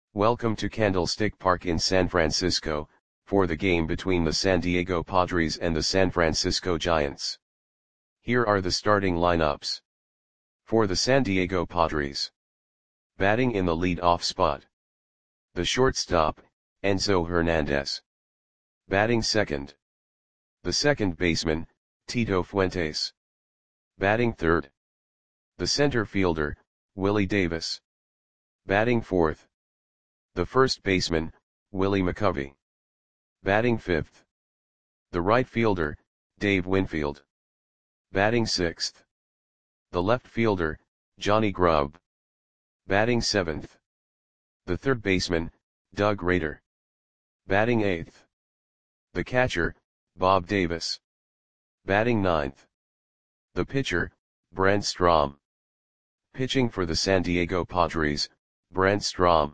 Welcome to Candlestick Park in San Francisco, for the game between the San Diego Padres and the San Francisco Giants. Here are the starting lineups. For the San Diego Padres. Batting in the lead-off spot. The shortstop, Enzo Hernandez. Batting second. The second baseman, Tito Fuentes. Batting third. The center fielder, Willie Davis. Batting fourth. The first baseman, Willie McCovey. Batting fifth. The right fielder, Dave Winfield. Batting sixth. The left fielder, Johnny Grubb. Batting seventh. The third baseman, Doug Rader. Batting eighth. The catcher, Bob Davis. Batting ninth. The pitcher, Brent Strom. Pitching for the San Diego Padres, Brent Strom.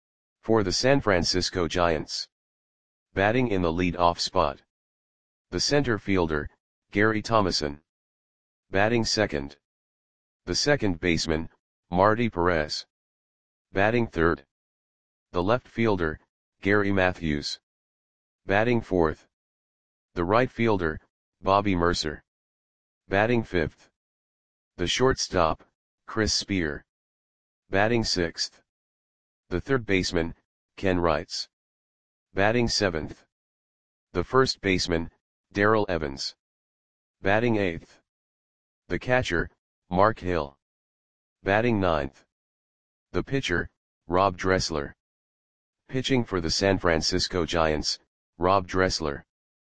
For the San Francisco Giants. Batting in the lead-off spot. The center fielder, Gary Thomasson. Batting second. The second baseman, Marty Perez. Batting third. The left fielder, Gary Matthews. Batting fourth. The right fielder, Bobby Mercer. Batting fifth. The shortstop, Chris Spear. Batting sixth. The third baseman, Ken Wrights. Batting seventh. The first baseman, Darrell Evans. Batting eighth. The catcher, Mark Hill. Batting ninth. The pitcher, Rob Dressler. Pitching for the San Francisco Giants, Rob Dressler.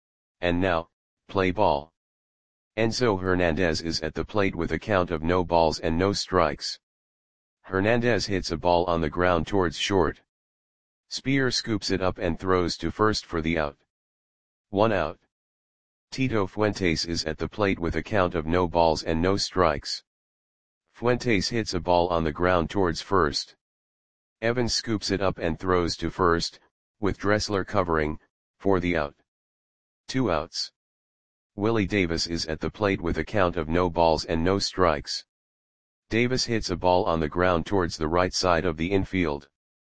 And now, play ball. Enzo Hernandez is at the plate with a count of no balls and no strikes. Hernandez hits a ball on the ground towards short. Spear scoops it up and throws to first for the out. 1 out. Tito Fuentes is at the plate with a count of no balls and no strikes. Fuentes hits a ball on the ground towards first. Evans scoops it up and throws to first, with Dressler covering, for the out. 2 outs. Willie Davis is at the plate with a count of no balls and no strikes. Davis hits a ball on the ground towards the right side of the infield.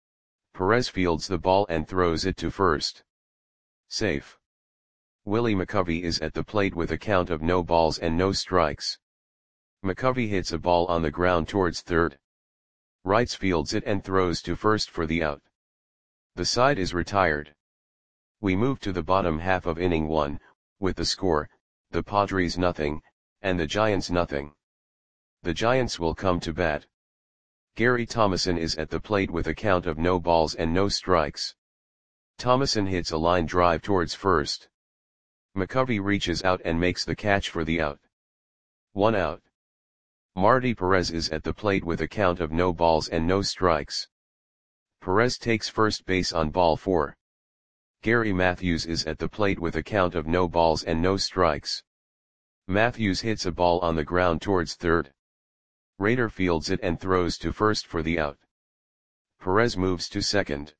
Perez fields the ball and throws it to first. Safe. Willie McCovey is at the plate with a count of no balls and no strikes. McCovey hits a ball on the ground towards third. Wrights fields it and throws to first for the out. The side is retired. We move to the bottom half of inning 1, with the score, the Padres 0, and the Giants 0. The Giants will come to bat. Gary Thomasson is at the plate with a count of no balls and no strikes. Thomasson hits a line drive towards first. McCovey reaches out and makes the catch for the out. 1 out. Marty Perez is at the plate with a count of no balls and no strikes. Perez takes first base on ball 4. Gary Matthews is at the plate with a count of no balls and no strikes. Matthews hits a ball on the ground towards third. Rader fields it and throws to first for the out. Perez moves to second.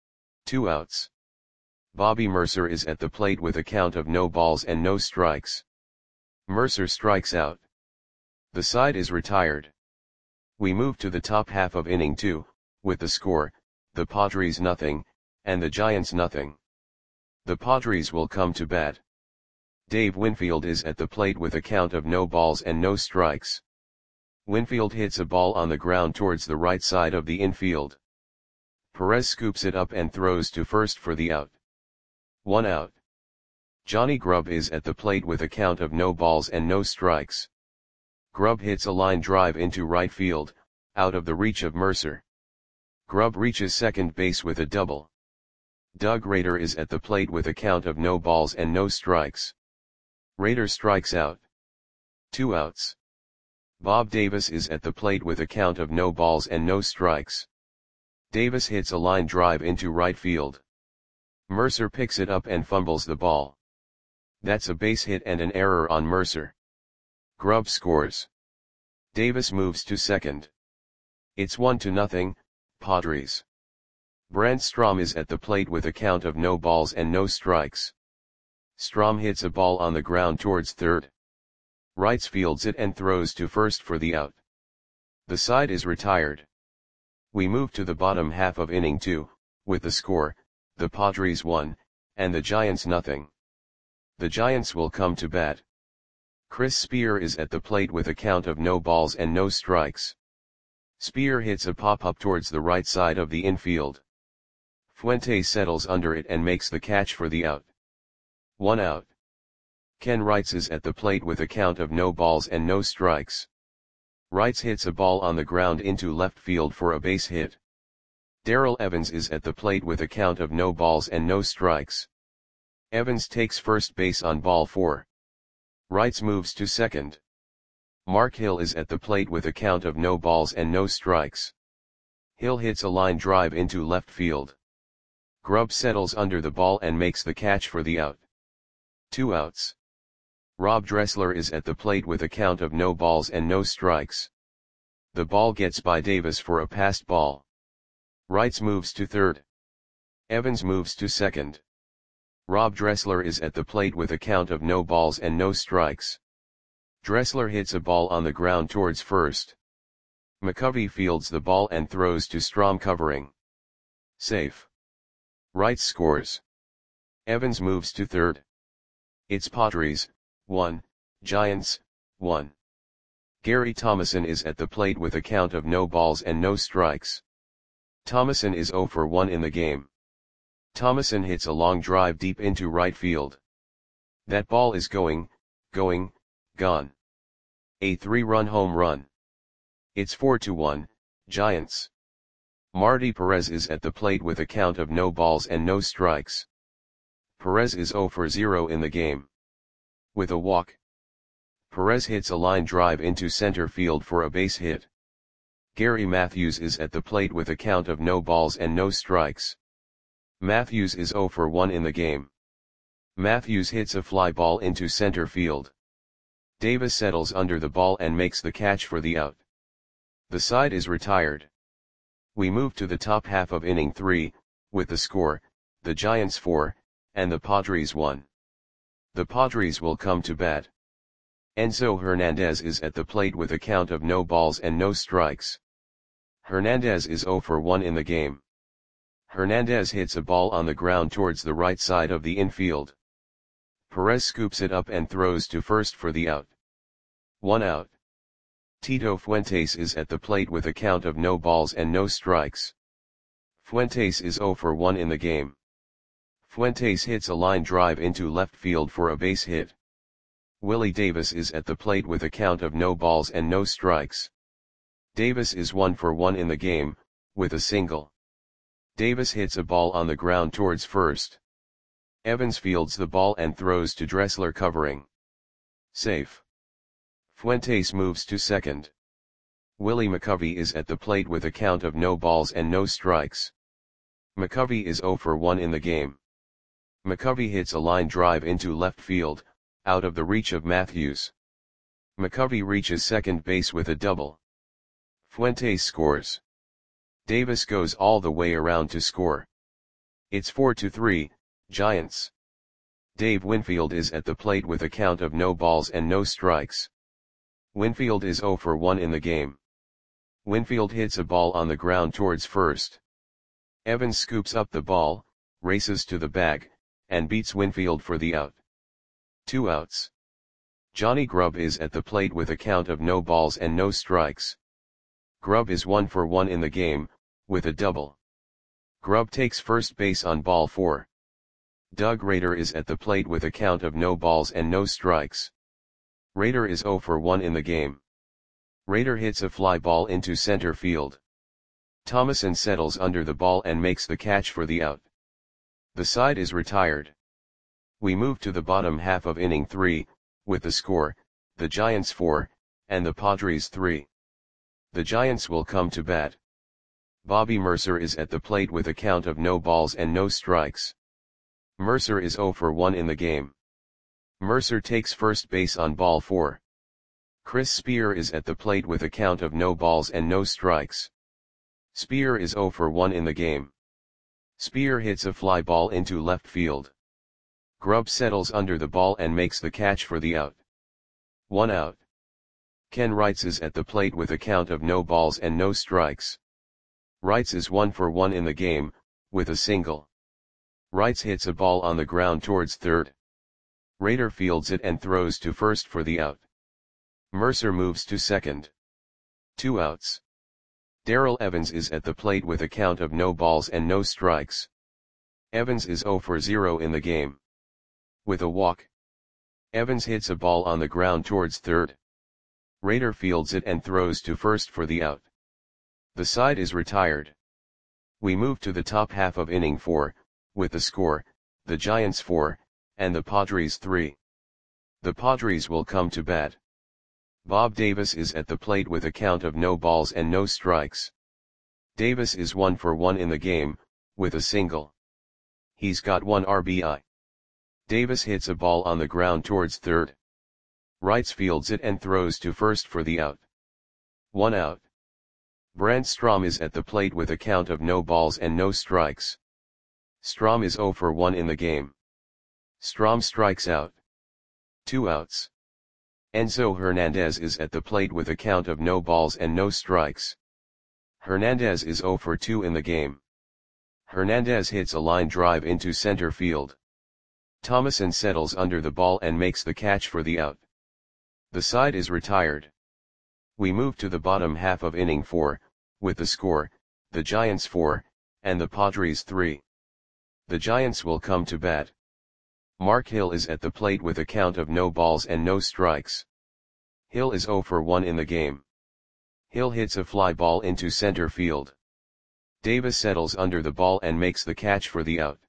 2 outs. Bobby Mercer is at the plate with a count of no balls and no strikes. Mercer strikes out. The side is retired. We move to the top half of inning 2, with the score, the Padres 0, and the Giants 0. The Padres will come to bat. Dave Winfield is at the plate with a count of no balls and no strikes. Winfield hits a ball on the ground towards the right side of the infield. Perez scoops it up and throws to first for the out. 1 out. Johnny Grubb is at the plate with a count of no balls and no strikes. Grubb hits a line drive into right field, out of the reach of Mercer. Grubb reaches second base with a double. Doug Rader is at the plate with a count of no balls and no strikes. Rader strikes out. 2 outs. Bob Davis is at the plate with a count of no balls and no strikes. Davis hits a line drive into right field. Mercer picks it up and fumbles the ball. That's a base hit and an error on Mercer. Grubb scores. Davis moves to second. It's 1-0, Padres. Brent Strom is at the plate with a count of no balls and no strikes. Strom hits a ball on the ground towards third. Wrights fields it and throws to first for the out. The side is retired. We move to the bottom half of inning 2, with the score, the Padres 1, and the Giants nothing. The Giants will come to bat. Chris Spear is at the plate with a count of no balls and no strikes. Spear hits a pop-up towards the right side of the infield. Fuentes settles under it and makes the catch for the out. 1 out. Ken Wrights is at the plate with a count of no balls and no strikes. Wrights hits a ball on the ground into left field for a base hit. Darrell Evans is at the plate with a count of no balls and no strikes. Evans takes first base on ball 4. Wrights moves to second. Mark Hill is at the plate with a count of no balls and no strikes. Hill hits a line drive into left field. Grubb settles under the ball and makes the catch for the out. 2 outs. Rob Dressler is at the plate with a count of no balls and no strikes. The ball gets by Davis for a passed ball. Wrights moves to third. Evans moves to second. Rob Dressler is at the plate with a count of no balls and no strikes. Dressler hits a ball on the ground towards first. McCovey fields the ball and throws to Strom covering. Safe. Wrights scores. Evans moves to third. It's Padres, 1, Giants, 1. Gary Thomason is at the plate with a count of no balls and no strikes. Thomason is 0 for 1 in the game. Thomason hits a long drive deep into right field. That ball is going, gone. A 3-run home run. It's 4-1, Giants. Marty Perez is at the plate with a count of no balls and no strikes. Perez is 0 for 0 in the game. With a walk. Perez hits a line drive into center field for a base hit. Gary Matthews is at the plate with a count of no balls and no strikes. Matthews is 0 for 1 in the game. Matthews hits a fly ball into center field. Davis settles under the ball and makes the catch for the out. The side is retired. We move to the top half of inning 3, with the score, the Giants 4, and the Padres 1. The Padres will come to bat. Enzo Hernandez is at the plate with a count of no balls and no strikes. Hernandez is 0 for 1 in the game. Hernandez hits a ball on the ground towards the right side of the infield. Perez scoops it up and throws to first for the out. 1 out. Tito Fuentes is at the plate with a count of no balls and no strikes. Fuentes is 0 for 1 in the game. Fuentes hits a line drive into left field for a base hit. Willie Davis is at the plate with a count of no balls and no strikes. Davis is 1 for 1 in the game, with a single. Davis hits a ball on the ground towards first. Evans fields the ball and throws to Dressler covering. Safe. Fuentes moves to second. Willie McCovey is at the plate with a count of no balls and no strikes. McCovey is 0 for 1 in the game. McCovey hits a line drive into left field, out of the reach of Matthews. McCovey reaches second base with a double. Fuentes scores. Davis goes all the way around to score. It's 4-3, Giants. Dave Winfield is at the plate with a count of no balls and no strikes. Winfield is 0 for 1 in the game. Winfield hits a ball on the ground towards first. Evans scoops up the ball, races to the bag, and beats Winfield for the out. 2 outs. Johnny Grubb is at the plate with a count of no balls and no strikes. Grubb is 1 for 1 in the game, with a double. Grubb takes first base on ball 4. Doug Rader is at the plate with a count of no balls and no strikes. Rader is 0 for 1 in the game. Rader hits a fly ball into center field. Thomason settles under the ball and makes the catch for the out. The side is retired. We move to the bottom half of inning 3, with the score, the Giants 4, and the Padres 3. The Giants will come to bat. Bobby Mercer is at the plate with a count of no balls and no strikes. Mercer is 0 for 1 in the game. Mercer takes first base on ball 4. Chris Spear is at the plate with a count of no balls and no strikes. Spear is 0 for 1 in the game. Spear hits a fly ball into left field. Grubb settles under the ball and makes the catch for the out. 1 out. Ken Wrights is at the plate with a count of no balls and no strikes. Wrights is 1 for 1 in the game, with a single. Wrights hits a ball on the ground towards third. Rader fields it and throws to first for the out. Mercer moves to second. 2 outs. Darrell Evans is at the plate with a count of no balls and no strikes. Evans is 0 for 0 in the game. With a walk. Evans hits a ball on the ground towards third. Rader fields it and throws to first for the out. The side is retired. We move to the top half of inning 4, with the score, the Giants 4, and the Padres 3. The Padres will come to bat. Bob Davis is at the plate with a count of no balls and no strikes. Davis is 1 for 1 in the game, with a single. He's got 1 RBI. Davis hits a ball on the ground towards third. Wrights fields it and throws to first for the out. 1 out. Brant Strom is at the plate with a count of no balls and no strikes. Strom is 0 for 1 in the game. Strom strikes out. 2 outs. Enzo Hernandez is at the plate with a count of no balls and no strikes. Hernandez is 0 for 2 in the game. Hernandez hits a line drive into center field. Thomason settles under the ball and makes the catch for the out. The side is retired. We move to the bottom half of inning 4, with the score, the Giants 4, and the Padres 3. The Giants will come to bat. Mark Hill is at the plate with a count of no balls and no strikes. Hill is 0 for 1 in the game. Hill hits a fly ball into center field. Davis settles under the ball and makes the catch for the out.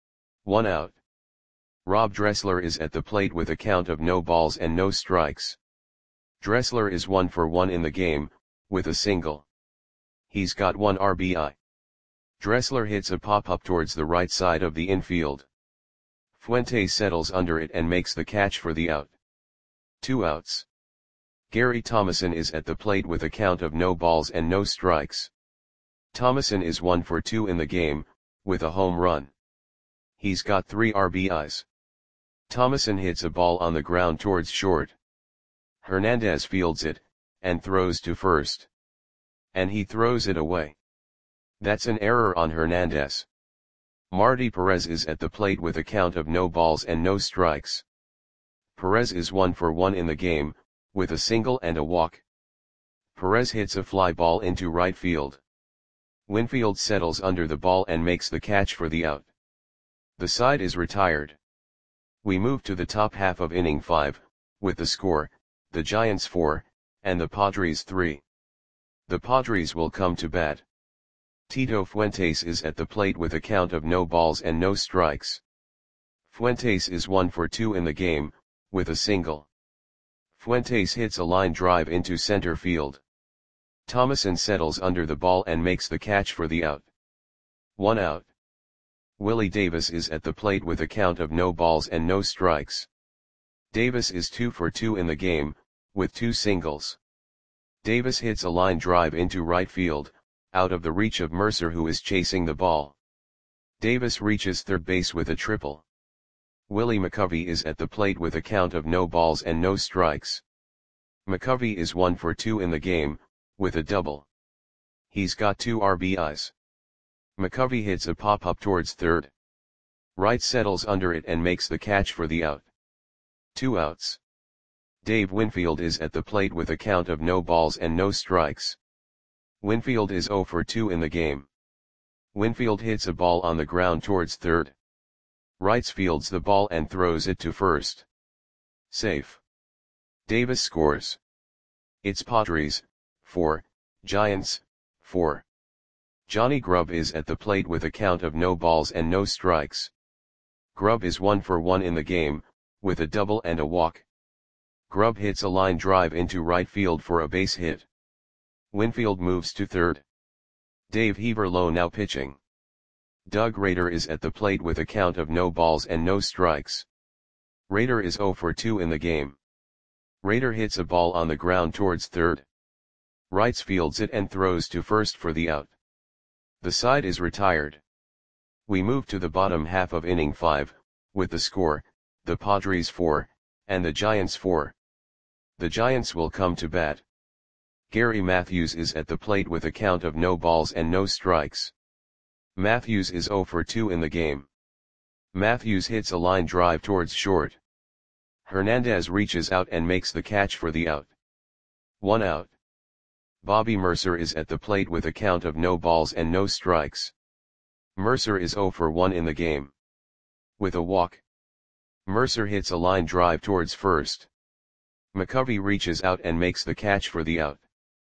1 out. Rob Dressler is at the plate with a count of no balls and no strikes. Dressler is 1 for 1 in the game, with a single. He's got 1 RBI. Dressler hits a pop-up towards the right side of the infield. Fuentes settles under it and makes the catch for the out. 2 outs. Gary Thomason is at the plate with a count of no balls and no strikes. Thomason is 1 for 2 in the game, with a home run. He's got 3 RBIs. Thomason hits a ball on the ground towards short. Hernandez fields it, and throws to first. And he throws it away. That's an error on Hernandez. Marty Perez is at the plate with a count of no balls and no strikes. Perez is 1 for 1 in the game, with a single and a walk. Perez hits a fly ball into right field. Winfield settles under the ball and makes the catch for the out. The side is retired. We move to the top half of inning 5, with the score, the Giants 4, and the Padres 3. The Padres will come to bat. Tito Fuentes is at the plate with a count of no balls and no strikes. Fuentes is 1 for 2 in the game, with a single. Fuentes hits a line drive into center field. Thomason settles under the ball and makes the catch for the out. 1 out. Willie Davis is at the plate with a count of no balls and no strikes. Davis is 2 for 2 in the game, with 2 singles. Davis hits a line drive into right field, out of the reach of Mercer who is chasing the ball. Davis reaches third base with a triple. Willie McCovey is at the plate with a count of no balls and no strikes. McCovey is 1 for 2 in the game, with a double. He's got 2 RBIs. McCovey hits a pop-up towards third. Wright settles under it and makes the catch for the out. 2 outs. Dave Winfield is at the plate with a count of no balls and no strikes. Winfield is 0 for 2 in the game. Winfield hits a ball on the ground towards third. Wright fields the ball and throws it to first. Safe. Davis scores. It's Padres, 4, Giants, 4. Johnny Grubb is at the plate with a count of no balls and no strikes. Grubb is 1 for 1 in the game, with a double and a walk. Grubb hits a line drive into right field for a base hit. Winfield moves to third. Dave Heaverlow now pitching. Doug Rader is at the plate with a count of no balls and no strikes. Rader is 0 for 2 in the game. Rader hits a ball on the ground towards third. Wright fields it and throws to first for the out. The side is retired. We move to the bottom half of inning 5, with the score, the Padres 4, and the Giants 4. The Giants will come to bat. Gary Matthews is at the plate with a count of no balls and no strikes. Matthews is 0 for 2 in the game. Matthews hits a line drive towards short. Hernandez reaches out and makes the catch for the out. 1 out. Bobby Mercer is at the plate with a count of no balls and no strikes. Mercer is 0 for 1 in the game. With a walk. Mercer hits a line drive towards first. McCovey reaches out and makes the catch for the out.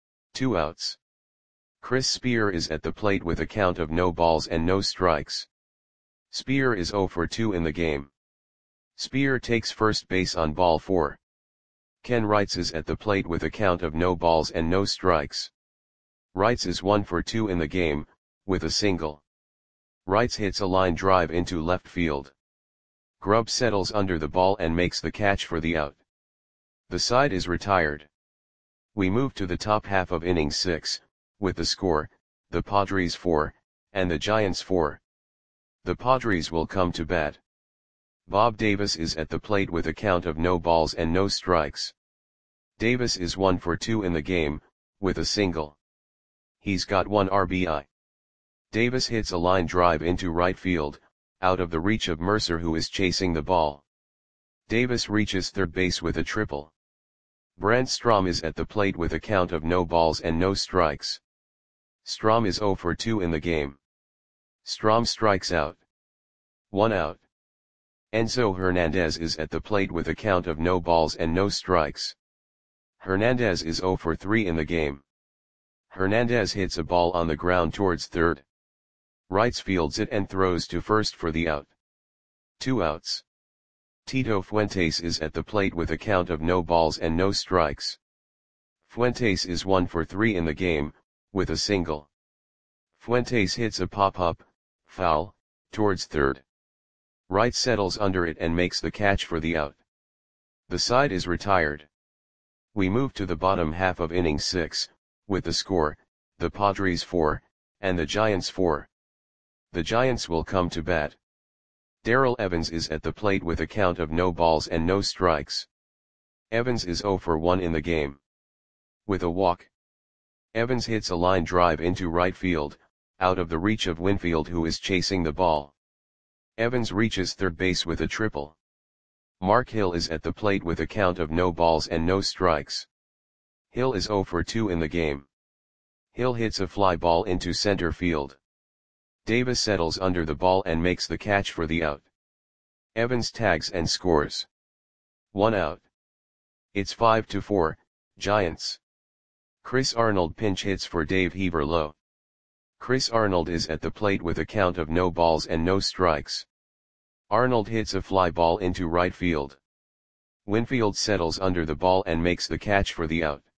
2 outs. Chris Spear is at the plate with a count of no balls and no strikes. Spear is 0 for 2 in the game. Spear takes first base on ball 4. Ken Wrights is at the plate with a count of no balls and no strikes. Wrights is 1 for 2 in the game, with a single. Wrights hits a line drive into left field. Grubb settles under the ball and makes the catch for the out. The side is retired. We move to the top half of inning 6, with the score, the Padres 4, and the Giants 4. The Padres will come to bat. Bob Davis is at the plate with a count of no balls and no strikes. Davis is 1 for 2 in the game, with a single. He's got 1 RBI. Davis hits a line drive into right field, out of the reach of Mercer who is chasing the ball. Davis reaches third base with a triple. Brent Strom is at the plate with a count of no balls and no strikes. Strom is 0 for 2 in the game. Strom strikes out. 1 out. Enzo Hernandez is at the plate with a count of no balls and no strikes. Hernandez is 0 for 3 in the game. Hernandez hits a ball on the ground towards third. Wrights fields it and throws to first for the out. 2 outs. Tito Fuentes is at the plate with a count of no balls and no strikes. Fuentes is 1 for 3 in the game, with a single. Fuentes hits a pop-up, foul, towards third. Wright settles under it and makes the catch for the out. The side is retired. We move to the bottom half of inning 6, with the score, the Padres 4, and the Giants 4. The Giants will come to bat. Darrell Evans is at the plate with a count of no balls and no strikes. Evans is 0 for 1 in the game. With a walk. Evans hits a line drive into right field, out of the reach of Winfield who is chasing the ball. Evans reaches third base with a triple. Mark Hill is at the plate with a count of no balls and no strikes. Hill is 0 for 2 in the game. Hill hits a fly ball into center field. Davis settles under the ball and makes the catch for the out. Evans tags and scores. 1 out. It's 5-4, Giants. Chris Arnold pinch hits for Dave Heaverlo. Chris Arnold is at the plate with a count of no balls and no strikes. Arnold hits a fly ball into right field. Winfield settles under the ball and makes the catch for the out.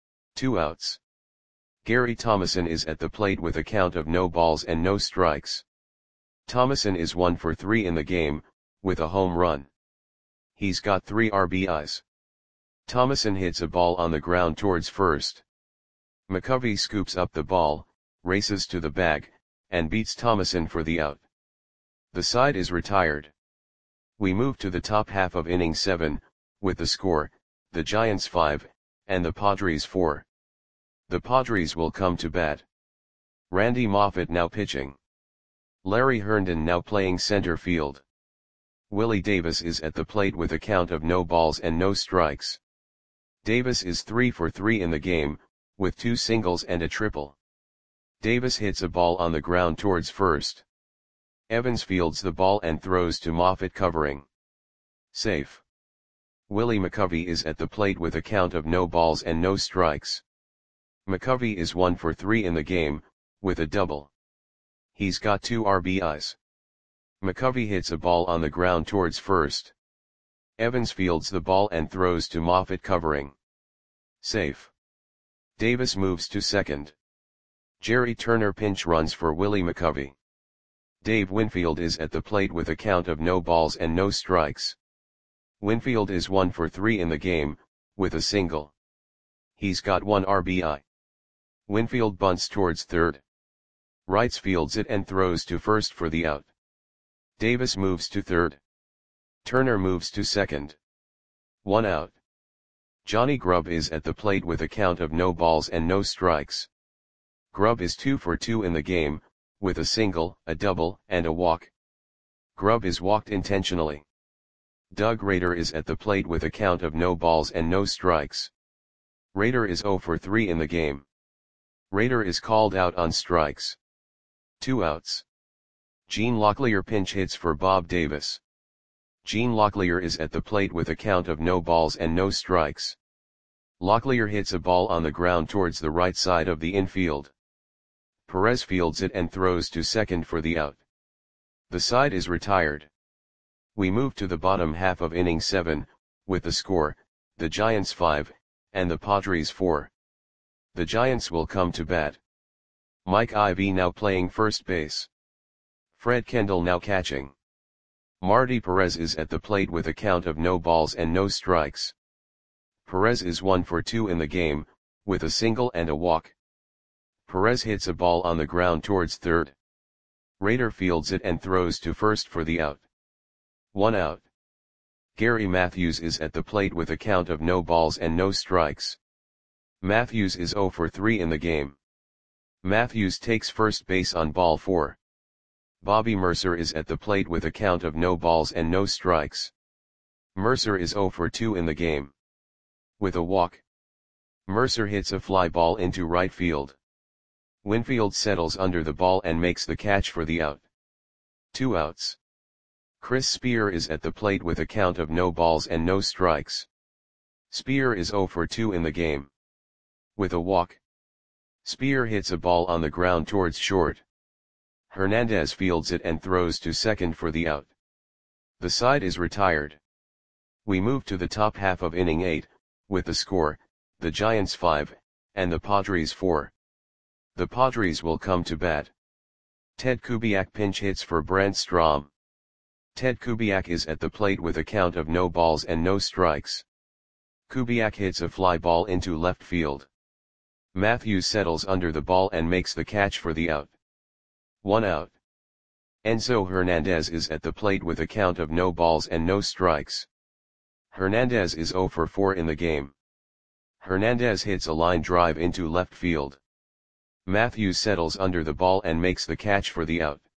2 outs. Gary Thomason is at the plate with a count of no balls and no strikes. Thomason is 1 for 3 in the game, with a home run. He's got 3 RBIs. Thomason hits a ball on the ground towards first. McCovey scoops up the ball, races to the bag, and beats Thomason for the out. The side is retired. We move to the top half of inning 7, with the score, the Giants 5, and the Padres 4. The Padres will come to bat. Randy Moffett now pitching. Larry Herndon now playing center field. Willie Davis is at the plate with a count of no balls and no strikes. Davis is 3 for 3 in the game, with 2 singles and a triple. Davis hits a ball on the ground towards first. Evans fields the ball and throws to Moffett covering. Safe. Willie McCovey is at the plate with a count of no balls and no strikes. McCovey is 1 for 3 in the game, with a double. He's got 2 RBIs. McCovey hits a ball on the ground towards first. Evans fields the ball and throws to Moffett covering. Safe. Davis moves to second. Jerry Turner pinch runs for Willie McCovey. Dave Winfield is at the plate with a count of no balls and no strikes. Winfield is 1 for 3 in the game, with a single. He's got 1 RBI. Winfield bunts towards third. Wrights fields it and throws to first for the out. Davis moves to third. Turner moves to second. 1 out. Johnny Grubb is at the plate with a count of no balls and no strikes. Grubb is 2 for 2 in the game, with a single, a double, and a walk. Grubb is walked intentionally. Doug Rader is at the plate with a count of no balls and no strikes. Rader is 0 for 3 in the game. Rader is called out on strikes. 2 outs. Gene Locklear pinch hits for Bob Davis. Gene Locklear is at the plate with a count of no balls and no strikes. Locklear hits a ball on the ground towards the right side of the infield. Perez fields it and throws to second for the out. The side is retired. We move to the bottom half of inning 7, with the score, the Giants 5, and the Padres 4. The Giants will come to bat. Mike Ivy now playing first base. Fred Kendall now catching. Marty Perez is at the plate with a count of no balls and no strikes. Perez is 1 for 2 in the game, with a single and a walk. Perez hits a ball on the ground towards third. Rader fields it and throws to first for the out. 1 out. Gary Matthews is at the plate with a count of no balls and no strikes. Matthews is 0 for 3 in the game. Matthews takes first base on ball 4. Bobby Mercer is at the plate with a count of no balls and no strikes. Mercer is 0 for 2 in the game. With a walk. Mercer hits a fly ball into right field. Winfield settles under the ball and makes the catch for the out. 2 outs. Chris Spear is at the plate with a count of no balls and no strikes. Spear is 0 for 2 in the game. With a walk. Spear hits a ball on the ground towards short. Hernandez fields it and throws to second for the out. The side is retired. We move to the top half of inning 8, with the score, the Giants 5, and the Padres 4. The Padres will come to bat. Ted Kubiak pinch hits for Brent Strom. Ted Kubiak is at the plate with a count of no balls and no strikes. Kubiak hits a fly ball into left field. Matthews settles under the ball and makes the catch for the out. 1 out. Enzo Hernandez is at the plate with a count of no balls and no strikes. Hernandez is 0 for 4 in the game. Hernandez hits a line drive into left field. Matthews settles under the ball and makes the catch for the out.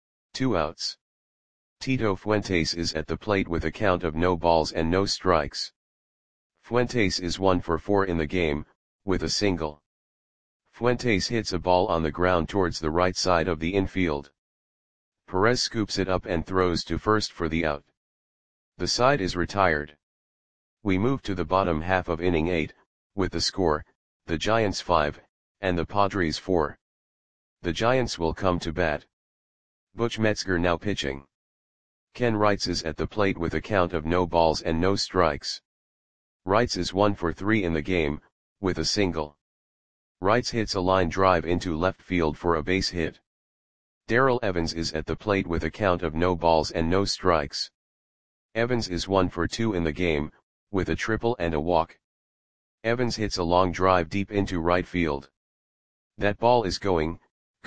2 outs. Tito Fuentes is at the plate with a count of no balls and no strikes. Fuentes is 1 for 4 in the game, with a single. Fuentes hits a ball on the ground towards the right side of the infield. Perez scoops it up and throws to first for the out. The side is retired. We move to the bottom half of inning 8, with the score, the Giants 5, and the Padres 4. The Giants will come to bat. Butch Metzger now pitching. Ken Wrights is at the plate with a count of no balls and no strikes. Wrights is 1 for 3 in the game, with a single. Wrights hits a line drive into left field for a base hit. Darrell Evans is at the plate with a count of no balls and no strikes. Evans is 1 for 2 in the game, with a triple and a walk. Evans hits a long drive deep into right field. That ball is gone.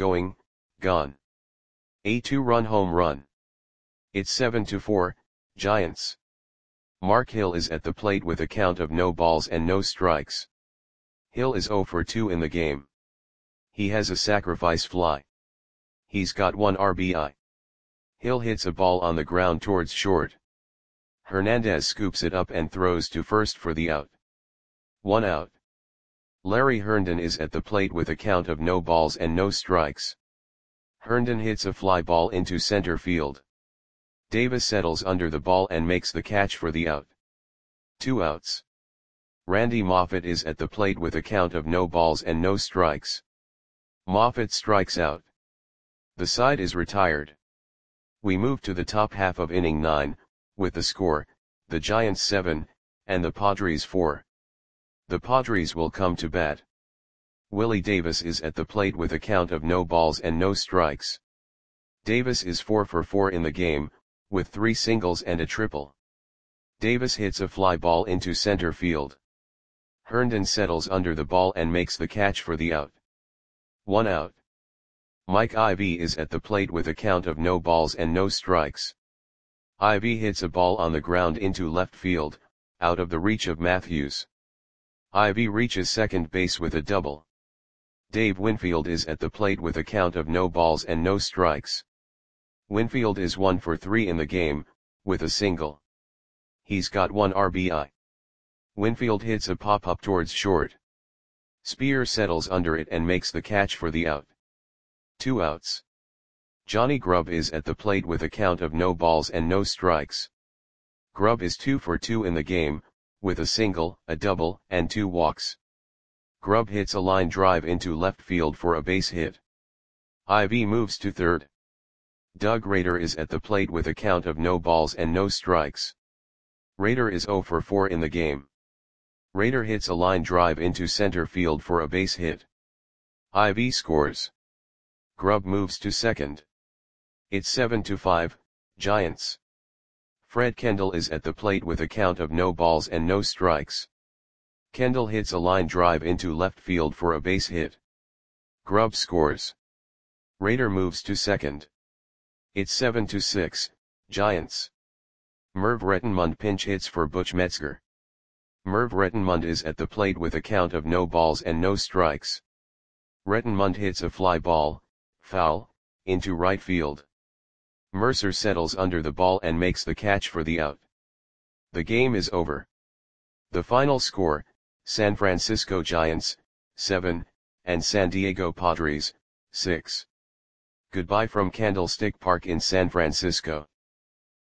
A 2-run home run. It's 7-4, Giants. Mark Hill is at the plate with a count of no balls and no strikes. Hill is 0 for 2 in the game. He has a sacrifice fly. He's got 1 RBI. Hill hits a ball on the ground towards short. Hernandez scoops it up and throws to first for the out. 1 out. Larry Herndon is at the plate with a count of no balls and no strikes. Herndon hits a fly ball into center field. Davis settles under the ball and makes the catch for the out. 2 outs. Randy Moffett is at the plate with a count of no balls and no strikes. Moffett strikes out. The side is retired. We move to the top half of inning 9, with the score, the Giants 7, and the Padres 4. The Padres will come to bat. Willie Davis is at the plate with a count of no balls and no strikes. Davis is 4 for 4 in the game, with 3 singles and a triple. Davis hits a fly ball into center field. Herndon settles under the ball and makes the catch for the out. 1 out. Mike Ivy is at the plate with a count of no balls and no strikes. Ivy hits a ball on the ground into left field, out of the reach of Matthews. Ivy reaches second base with a double. Dave Winfield is at the plate with a count of no balls and no strikes. Winfield is 1 for 3 in the game, with a single. He's got 1 RBI. Winfield hits a pop-up towards short. Spear settles under it and makes the catch for the out. 2 outs. Johnny Grubb is at the plate with a count of no balls and no strikes. Grubb is 2 for 2 in the game, with a single, a double, and 2 walks. Grubb hits a line drive into left field for a base hit. Ivy moves to third. Doug Rader is at the plate with a count of no balls and no strikes. Rader is 0 for 4 in the game. Rader hits a line drive into center field for a base hit. Ivy scores. Grubb moves to second. It's 7-5, Giants. Fred Kendall is at the plate with a count of no balls and no strikes. Kendall hits a line drive into left field for a base hit. Grubb scores. Rader moves to second. It's 7-6, Giants. Merv Rettenmund pinch hits for Butch Metzger. Merv Rettenmund is at the plate with a count of no balls and no strikes. Rettenmund hits a fly ball, foul, into right field. Mercer settles under the ball and makes the catch for the out. The game is over. The final score, San Francisco Giants, 7, and San Diego Padres, 6. Goodbye from Candlestick Park in San Francisco.